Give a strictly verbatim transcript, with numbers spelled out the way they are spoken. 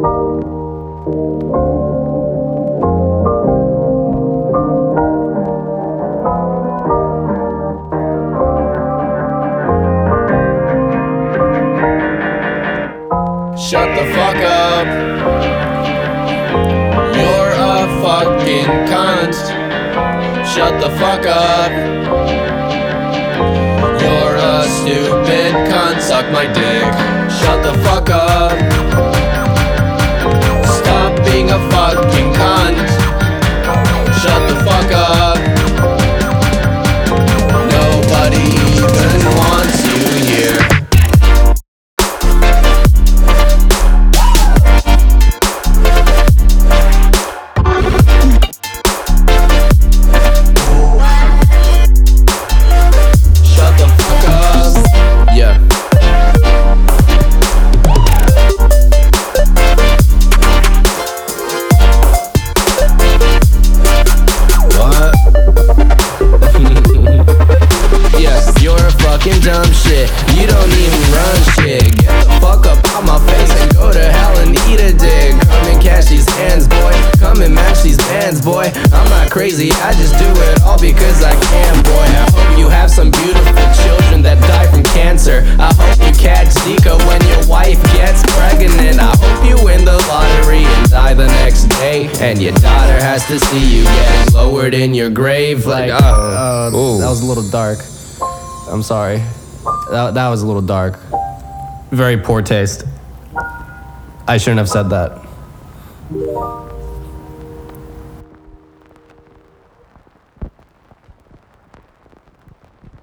Shut the fuck up. You're a fucking cunt. Shut the fuck up. You're a stupid cunt. Suck my dick. Shut the fuck up. Stop being a fucking cunt. Shut the fuck up. Nobody even wants you here. Dumb shit, you don't even run shit. Get the fuck up out my face and go to hell and eat a dick. Come and cash these hands, boy. Come and match these bands, boy. I'm not crazy, I just do it all because I can, boy. I hope you have some beautiful children that die from cancer. I hope you catch Zika when your wife gets pregnant. I hope you win the lottery and die the next day, and your daughter has to see you getting lowered in your grave. Like, uh, uh, that was a little dark. I'm sorry. That, that was a little dark. Very poor taste. I shouldn't have said that.